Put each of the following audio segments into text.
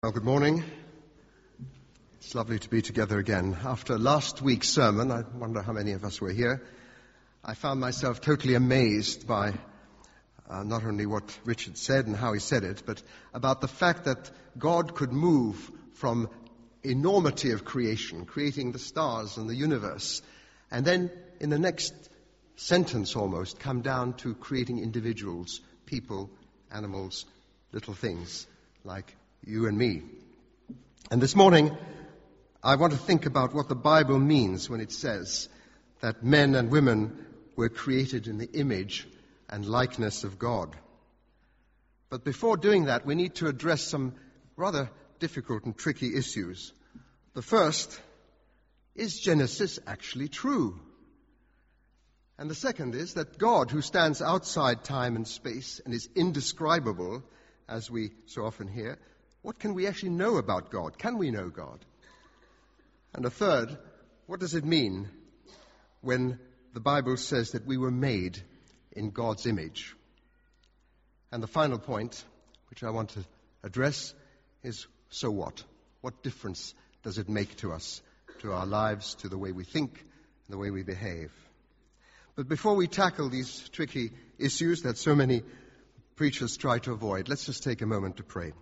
Well, good morning. It's lovely to be together again. After last week's sermon, I wonder how many of us were here, I found myself totally amazed by not only what Richard said and how he said it, but about the fact that God could move from enormity of creation, creating the stars and the universe, and then in the next sentence almost come down to creating individuals, people, animals, little things like you and me. And this morning, I want to think about what the Bible means when it says that men and women were created in the image and likeness of God. But before doing that, we need to address some rather difficult and tricky issues. The first, is Genesis actually true? And the second is that God, who stands outside time and space and is indescribable, as we so often hear, what can we actually know about God? Can we know God? And a third, what does it mean when the Bible says that we were made in God's image? And the final point, which I want to address, is so what? What difference does it make to us, to our lives, to the way we think, and the way we behave? But before we tackle these tricky issues that so many preachers try to avoid, let's just take a moment to pray.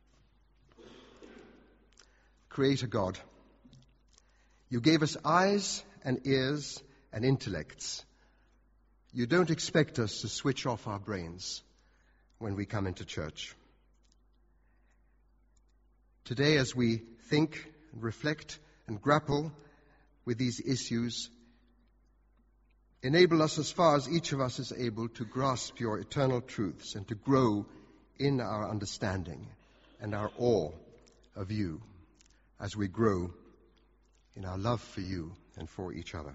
Creator God, you gave us eyes and ears and intellects. You don't expect us to switch off our brains when we come into church. Today, as we think and reflect and grapple with these issues, enable us as far as each of us is able to grasp your eternal truths and to grow in our understanding and our awe of you, as we grow in our love for you and for each other.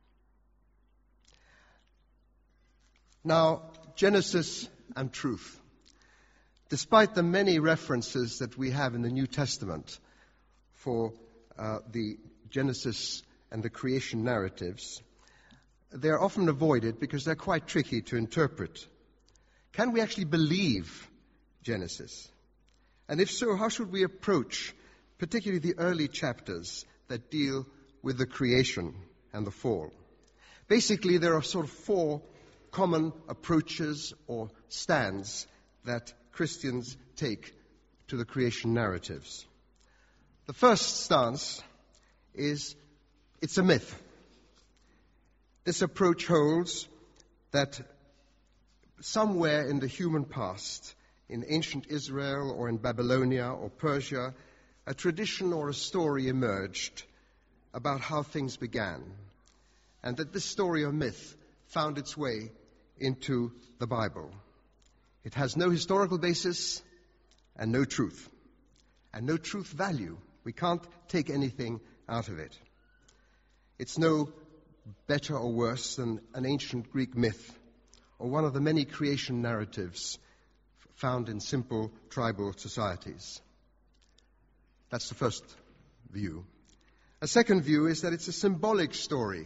Now, Genesis and truth. Despite the many references that we have in the New Testament for the Genesis and the creation narratives, they are often avoided because they're quite tricky to interpret. Can we actually believe Genesis? And if so, how should we approach particularly the early chapters that deal with the creation and the fall? Basically, there are sort of four common approaches or stands that Christians take to the creation narratives. The first stance is it's a myth. This approach holds that somewhere in the human past, in ancient Israel or in Babylonia or Persia, a tradition or a story emerged about how things began, and that this story or myth found its way into the Bible. It has no historical basis and no truth value. We can't take anything out of it. It's no better or worse than an ancient Greek myth or one of the many creation narratives found in simple tribal societies. That's the first view. A second view is that it's a symbolic story.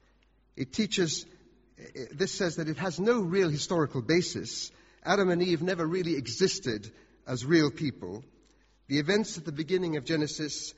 This says that it has no real historical basis. Adam and Eve never really existed as real people. The events at the beginning of Genesis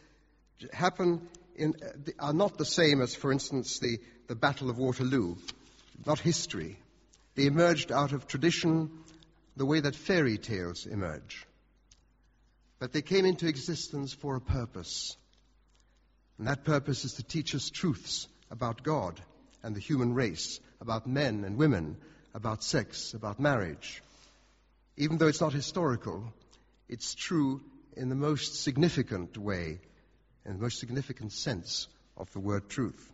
are not the same as, for instance, the Battle of Waterloo, not history. They emerged out of tradition, the way that fairy tales emerge. But they came into existence for a purpose. And that purpose is to teach us truths about God and the human race, about men and women, about sex, about marriage. Even though it's not historical, it's true in the most significant way, in the most significant sense of the word truth.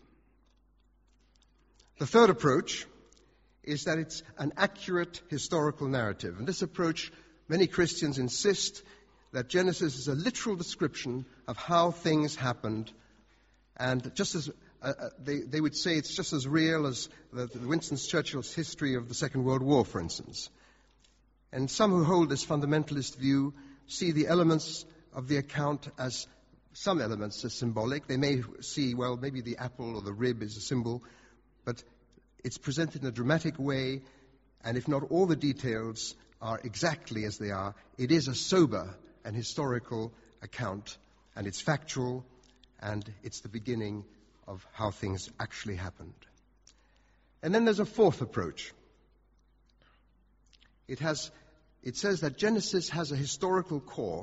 The third approach is that it's an accurate historical narrative. And this approach, many Christians insist that Genesis is a literal description of how things happened, and just as they would say it's just as real as Winston Churchill's history of the Second World War, for instance. And some who hold this fundamentalist view see the elements of the account as some elements as symbolic. They may see, well, maybe the apple or the rib is a symbol, but it's presented in a dramatic way, and if not all the details are exactly as they are, it is a sober and historical account, and it's factual, and it's the beginning of how things actually happened. And then there's a fourth approach. It says that Genesis has a historical core,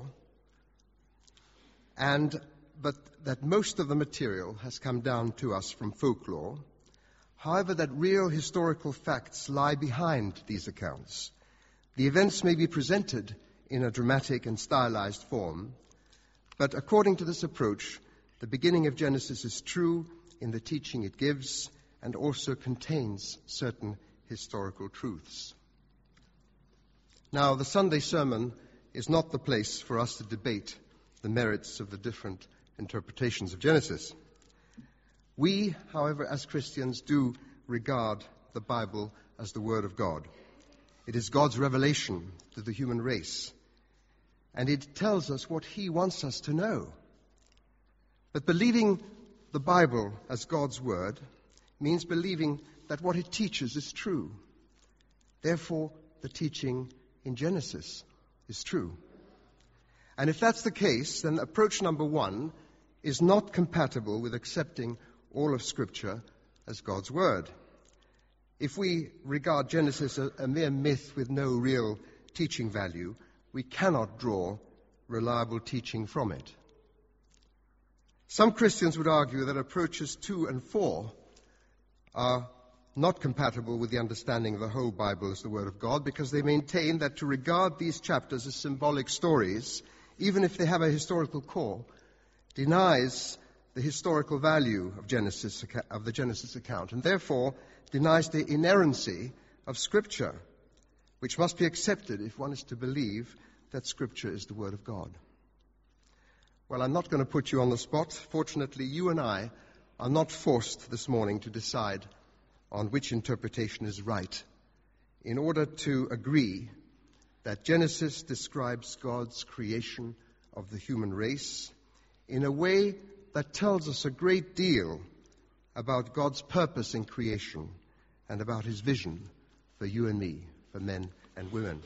but that most of the material has come down to us from folklore. However, that real historical facts lie behind these accounts. The events may be presented in a dramatic and stylized form, but according to this approach, the beginning of Genesis is true in the teaching it gives and also contains certain historical truths. Now, the Sunday sermon is not the place for us to debate the merits of the different interpretations of Genesis. We, however, as Christians, do regard the Bible as the Word of God. It is God's revelation to the human race, and it tells us what He wants us to know. But believing the Bible as God's Word means believing that what it teaches is true. Therefore, the teaching in Genesis is true. And if that's the case, then approach number one is not compatible with accepting all of Scripture as God's Word. If we regard Genesis as a mere myth with no real teaching value, we cannot draw reliable teaching from it. Some Christians would argue that approaches 2 and 4 are not compatible with the understanding of the whole Bible as the Word of God, because they maintain that to regard these chapters as symbolic stories, even if they have a historical core, denies the historical value of the Genesis account, and therefore denies the inerrancy of Scripture, which must be accepted if one is to believe that Scripture is the Word of God. Well, I'm not going to put you on the spot. Fortunately, you and I are not forced this morning to decide on which interpretation is right, in order to agree that Genesis describes God's creation of the human race in a way that tells us a great deal about God's purpose in creation and about His vision for you and me, for men and women.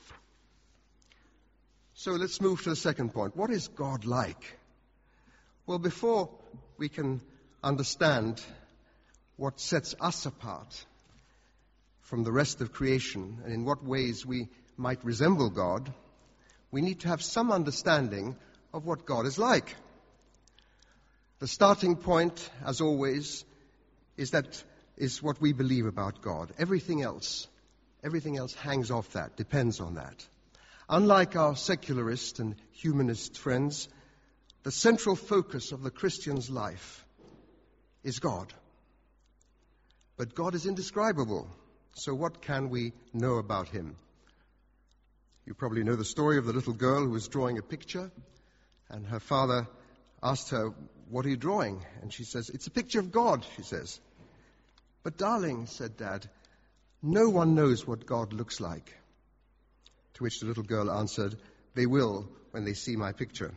So let's move to the second point. What is God like? Well, before we can understand what sets us apart from the rest of creation and in what ways we might resemble God, we need to have some understanding of what God is like. The starting point, as always, is what we believe about God. Everything else hangs off that, depends on that. Unlike our secularist and humanist friends, the central focus of the Christian's life is God. But God is indescribable, so what can we know about Him? You probably know the story of the little girl who was drawing a picture, and her father asked her, "What are you drawing?" And she says, "It's a picture of God," she says. "But darling," said Dad, "no one knows what God looks like." To which the little girl answered, "They will when they see my picture."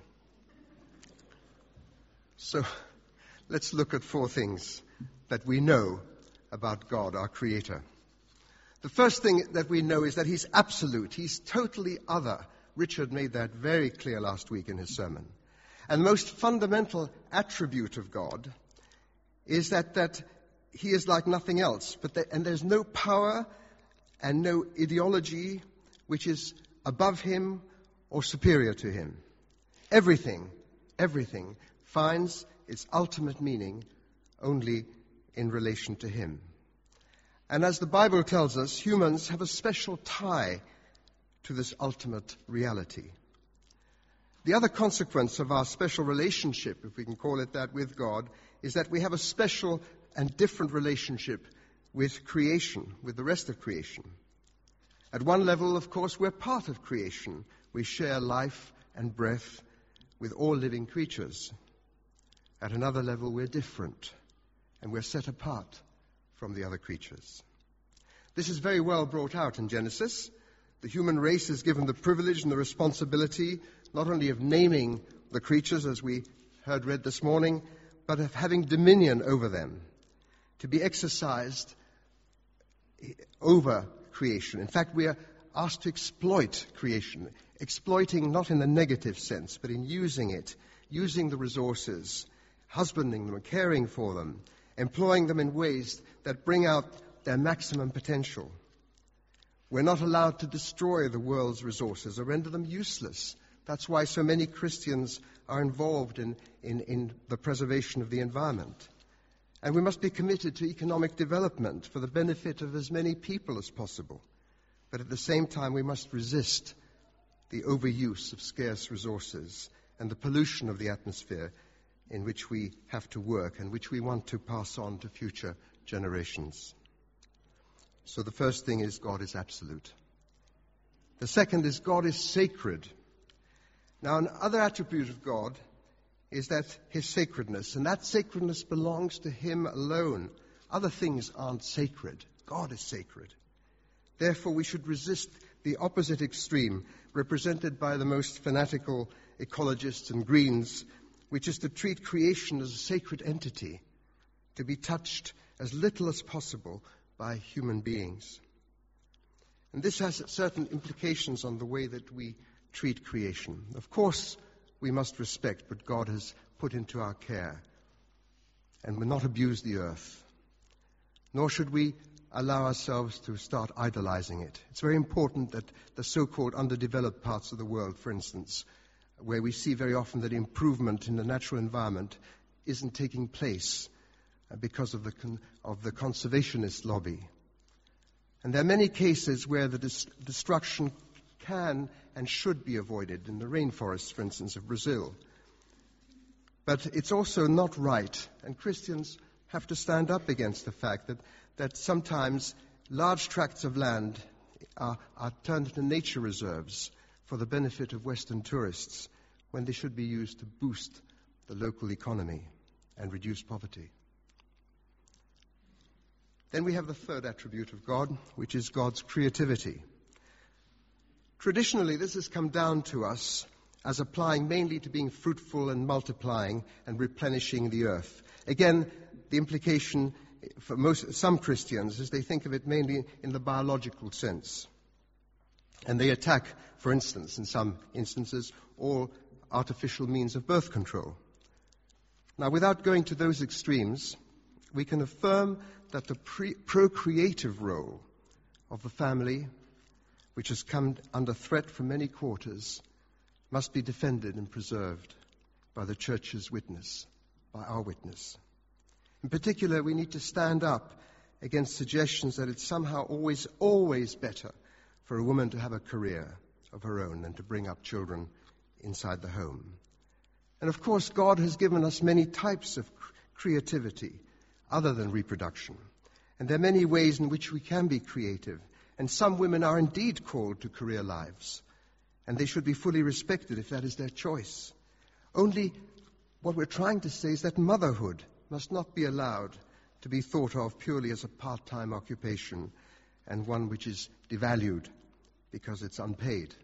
So let's look at 4 things that we know about God, our Creator. The first thing that we know is that He's absolute. He's totally other. Richard made that very clear last week in his sermon. And the most fundamental attribute of God is that He is like nothing else. And there's no power and no ideology which is above Him or superior to Him. Everything finds its ultimate meaning only in relation to Him. And as the Bible tells us, humans have a special tie to this ultimate reality. The other consequence of our special relationship, if we can call it that, with God, is that we have a special and different relationship with creation, with the rest of creation. At one level, of course, we're part of creation. We share life and breath with all living creatures. At another level, we're different, and we're set apart from the other creatures. This is very well brought out in Genesis. The human race is given the privilege and the responsibility not only of naming the creatures, as we heard read this morning, but of having dominion over them, to be exercised over creation. In fact, we are asked to exploit creation. exploiting not in a negative sense, but in using it, using the resources, husbanding them, caring for them, employing them in ways that bring out their maximum potential. We're not allowed to destroy the world's resources or render them useless. That's why so many Christians are involved in the preservation of the environment. And we must be committed to economic development for the benefit of as many people as possible. But at the same time, we must resist the overuse of scarce resources and the pollution of the atmosphere in which we have to work and which we want to pass on to future generations. So the first thing is God is absolute. The second is God is sacred. Now, another attribute of God is that his sacredness, and that sacredness belongs to him alone. Other things aren't sacred. God is sacred. Therefore, we should resist the opposite extreme, represented by the most fanatical ecologists and Greens, which is to treat creation as a sacred entity, to be touched as little as possible by human beings. And this has certain implications on the way that we treat creation. Of course, we must respect what God has put into our care and will not abuse the earth. Nor should we allow ourselves to start idolizing it. It's very important that the so-called underdeveloped parts of the world, for instance, where we see very often that improvement in the natural environment isn't taking place because of the conservationist lobby. And there are many cases where the destruction can and should be avoided, in the rainforests, for instance, of Brazil. But it's also not right, and Christians have to stand up against the fact that sometimes large tracts of land are turned into nature reserves for the benefit of Western tourists when they should be used to boost the local economy and reduce poverty. Then we have the third attribute of God, which is God's creativity. Traditionally, this has come down to us as applying mainly to being fruitful and multiplying and replenishing the earth. Again, the implication for some Christians is they think of it mainly in the biological sense. And they attack, for instance, in some instances, all artificial means of birth control. Now, without going to those extremes, we can affirm that the procreative role of the family, which has come under threat from many quarters, must be defended and preserved by the Church's witness, by our witness. In particular, we need to stand up against suggestions that it's somehow always better for a woman to have a career of her own than to bring up children inside the home. And of course, God has given us many types of creativity other than reproduction. And there are many ways in which we can be creative. And some women are indeed called to career lives. And they should be fully respected if that is their choice. Only what we're trying to say is that motherhood must not be allowed to be thought of purely as a part-time occupation and one which is devalued because it's unpaid.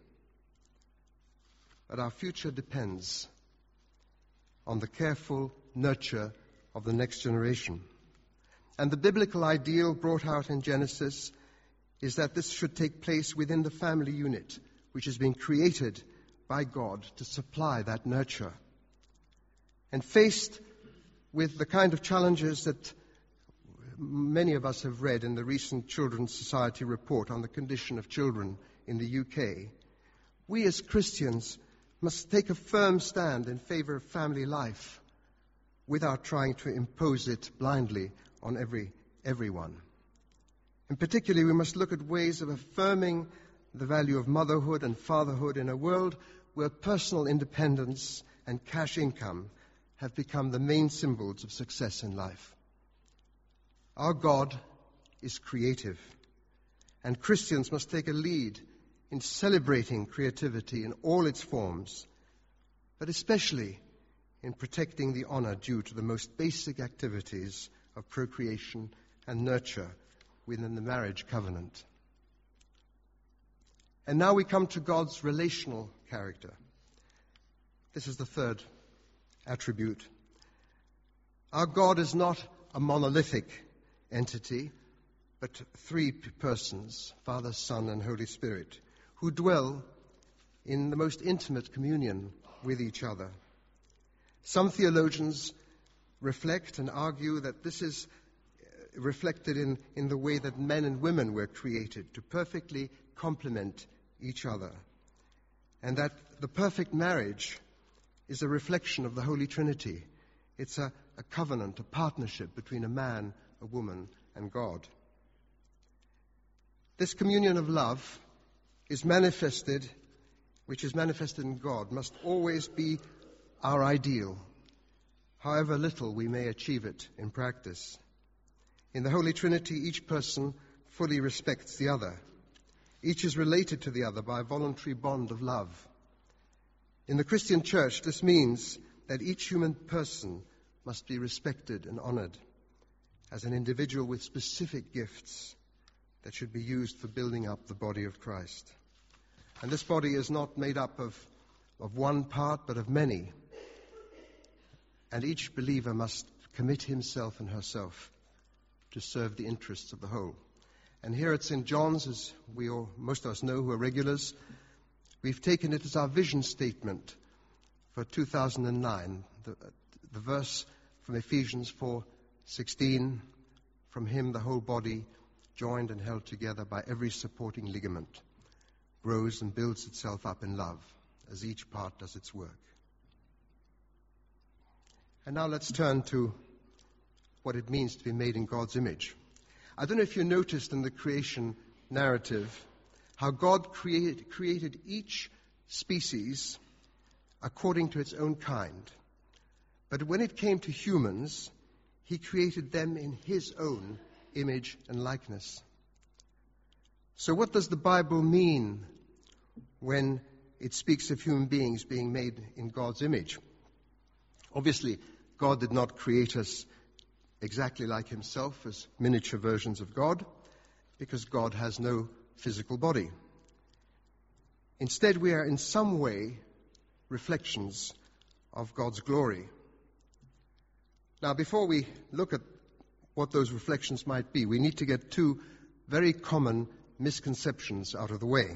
But our future depends on the careful nurture of the next generation. And the biblical ideal brought out in Genesis is that this should take place within the family unit, which has been created by God to supply that nurture. And faced with the kind of challenges that many of us have read in the recent Children's Society report on the condition of children in the UK, we as Christians must take a firm stand in favor of family life without trying to impose it blindly on everyone. And particularly, we must look at ways of affirming the value of motherhood and fatherhood in a world where personal independence and cash income have become the main symbols of success in life. Our God is creative, and Christians must take a lead in celebrating creativity in all its forms, but especially in protecting the honor due to the most basic activities of procreation and nurture within the marriage covenant. And now we come to God's relational character. This is the third attribute. Our God is not a monolithic entity, but three persons, Father, Son, and Holy Spirit, who dwell in the most intimate communion with each other. Some theologians reflect and argue that this is reflected in the way that men and women were created to perfectly complement each other, and that the perfect marriage is a reflection of the Holy Trinity. It's a covenant, a partnership between a man, a woman, and God. This communion of love which is manifested in God, must always be our ideal, however little we may achieve it in practice. In the Holy Trinity, each person fully respects the other. Each is related to the other by a voluntary bond of love. In the Christian church, this means that each human person must be respected and honored as an individual with specific gifts that should be used for building up the body of Christ. And this body is not made up of one part, but of many. And each believer must commit himself and herself to serve the interests of the whole. And here at St. John's, as most of us know who are regulars, we've taken it as our vision statement for 2009. The verse from Ephesians 4:16, from him the whole body, joined and held together by every supporting ligament, grows and builds itself up in love as each part does its work. And now let's turn to what it means to be made in God's image. I don't know if you noticed in the creation narrative how God created each species according to its own kind. But when it came to humans, he created them in his own image and likeness. So what does the Bible mean when it speaks of human beings being made in God's image? Obviously, God did not create us exactly like himself as miniature versions of God, because God has no physical body. Instead, we are in some way reflections of God's glory. Now, before we look at what those reflections might be, we need to get two very common misconceptions out of the way.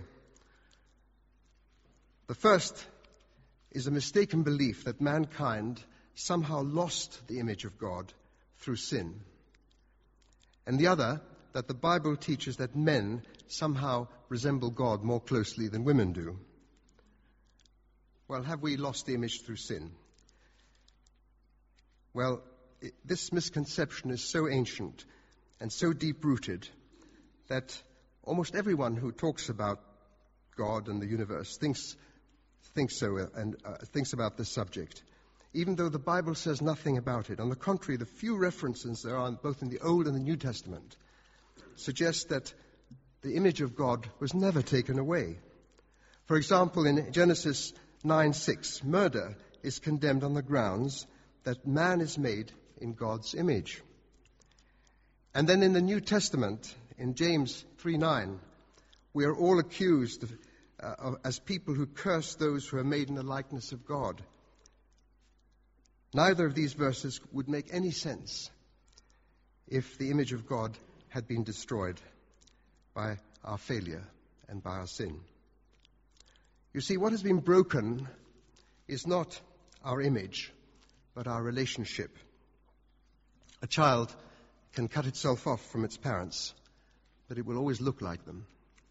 The first is a mistaken belief that mankind somehow lost the image of God through sin. And the other, that the Bible teaches that men somehow resemble God more closely than women do. Well, have we lost the image through sin? Well, this misconception is so ancient and so deep-rooted that almost everyone who talks about God and the universe thinks so and thinks about this subject, even though the Bible says nothing about it. On the contrary, the few references there are both in the Old and the New Testament suggest that the image of God was never taken away. For example, in Genesis 9:6, murder is condemned on the grounds that man is made in God's image. And then in the New Testament, in James 3:9, we are all accused as people who curse those who are made in the likeness of God. Neither of these verses would make any sense if the image of God had been destroyed by our failure and by our sin. You see, what has been broken is not our image, but our relationship. A child can cut itself off from its parents, but it will always look like them.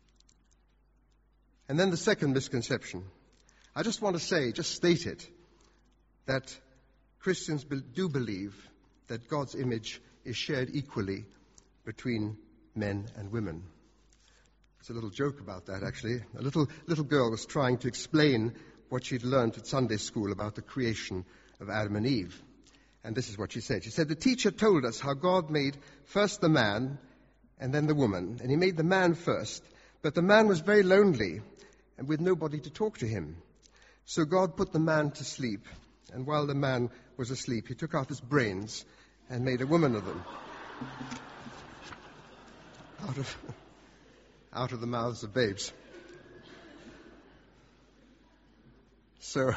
And then the second misconception. I just want to state it, that Christians do believe that God's image is shared equally between men and women. There's a little joke about that, actually. A little girl was trying to explain what she'd learned at Sunday school about the creation of Adam and Eve. And this is what she said. She said, the teacher told us how God made first the man and then the woman. And he made the man first. But the man was very lonely and with nobody to talk to him. So God put the man to sleep. And while the man was asleep, he took out his brains and made a woman of them. Out of the mouths of babes. So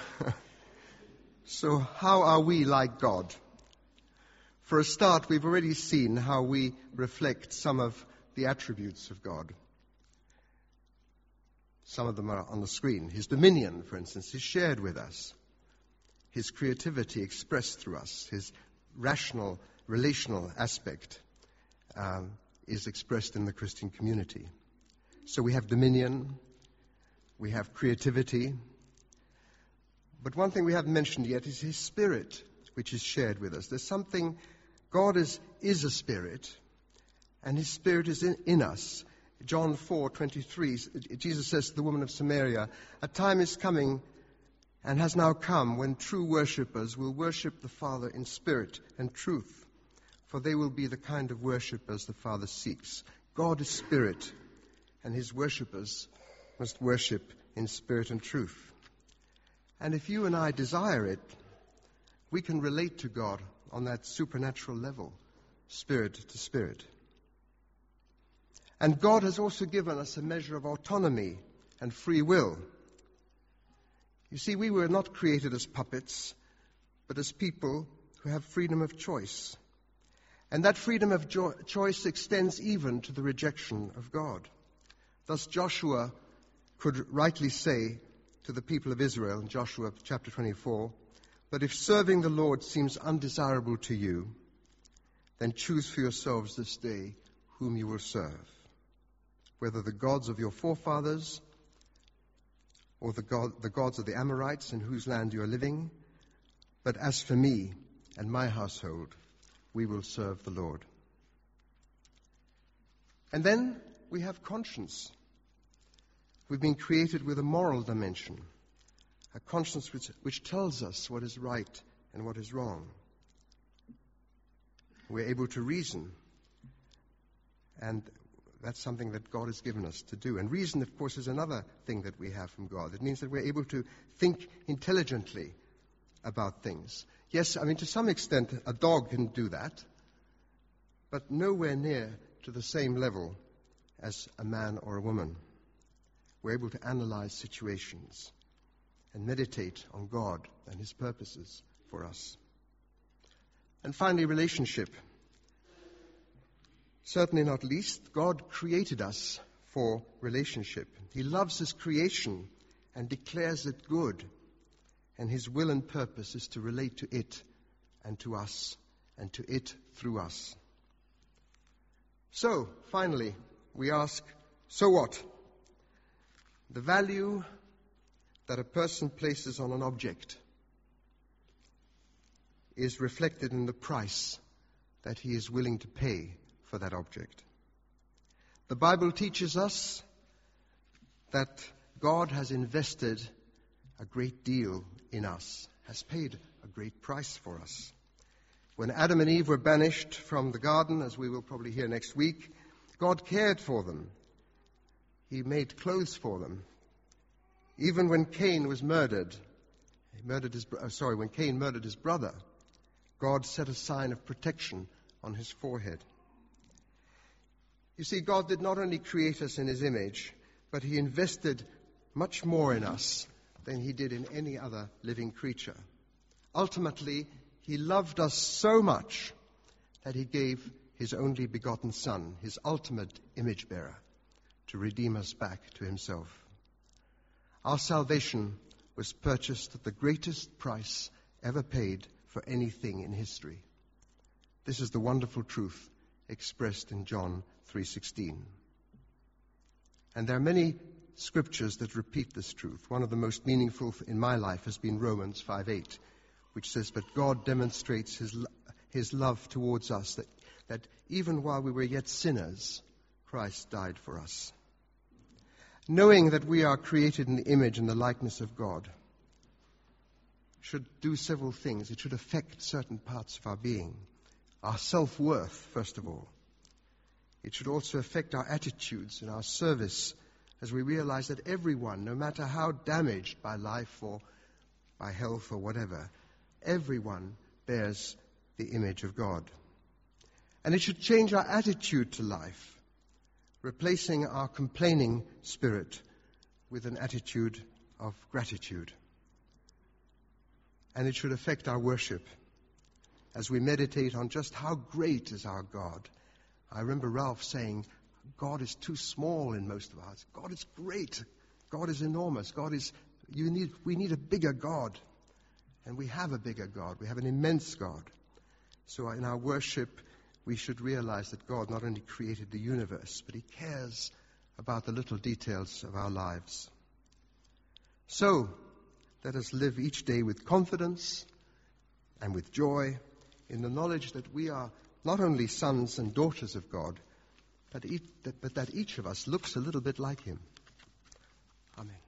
how are we like God? For a start, we've already seen how we reflect some of the attributes of God. Some of them are on the screen. His dominion, for instance, is shared with us. His creativity expressed through us. His rational, relational aspect is expressed in the Christian community. So we have dominion, we have creativity. But one thing we haven't mentioned yet is His Spirit, which is shared with us. There's something, God is a Spirit, and His Spirit is in us. John 4:23, Jesus says to the woman of Samaria, "A time is coming and has now come when true worshippers will worship the Father in spirit and truth, for they will be the kind of worshippers the Father seeks." God is Spirit, and His worshippers must worship in spirit and truth. And if you and I desire it, we can relate to God on that supernatural level, spirit to spirit. And God has also given us a measure of autonomy and free will. You see, we were not created as puppets, but as people who have freedom of choice. And that freedom of choice extends even to the rejection of God. Thus Joshua could rightly say to the people of Israel in Joshua chapter 24, "But if serving the Lord seems undesirable to you, then choose for yourselves this day whom you will serve, whether the gods of your forefathers or the gods of the Amorites in whose land you are living. But as for me and my household, we will serve the Lord." And then we have conscience. We've been created with a moral dimension, a conscience which tells us what is right and what is wrong. We're able to reason, and that's something that God has given us to do. And reason, of course, is another thing that we have from God. It means that we're able to think intelligently about things. Yes, I mean, to some extent, a dog can do that, but nowhere near to the same level as a man or a woman. We're able to analyze situations and meditate on God and His purposes for us. And finally, relationship. Certainly not least, God created us for relationship. He loves His creation and declares it good. And His will and purpose is to relate to it and to us and to it through us. So, finally, we ask, so what? The value that a person places on an object is reflected in the price that he is willing to pay for that object. The Bible teaches us that God has invested a great deal in us, has paid a great price for us. When Adam and Eve were banished from the garden, as we will probably hear next week, God cared for them. He made clothes for them. Even when Cain was murdered, when Cain murdered his brother, God set a sign of protection on his forehead. You see, God did not only create us in His image, but He invested much more in us than He did in any other living creature. Ultimately, He loved us so much that He gave His only begotten Son, His ultimate image bearer, to redeem us back to Himself. Our salvation was purchased at the greatest price ever paid for anything in history. This is the wonderful truth expressed in John 3:16. And there are many scriptures that repeat this truth. One of the most meaningful in my life has been Romans 5:8, which says, "But God demonstrates His love towards us, that even while we were yet sinners, Christ died for us." Knowing that we are created in the image and the likeness of God should do several things. It should affect certain parts of our being. Our self-worth, first of all. It should also affect our attitudes and our service as we realize that everyone, no matter how damaged by life or by health or whatever, everyone bears the image of God. And it should change our attitude to life, replacing our complaining spirit with an attitude of gratitude. And it should affect our worship as we meditate on just how great is our God. I remember Ralph saying, God is too small in most of ours. God is great. God is enormous. We need a bigger God. And we have a bigger God. We have an immense God. So in our worship, we should realize that God not only created the universe, but He cares about the little details of our lives. So, let us live each day with confidence and with joy in the knowledge that we are not only sons and daughters of God, but that each of us looks a little bit like Him. Amen.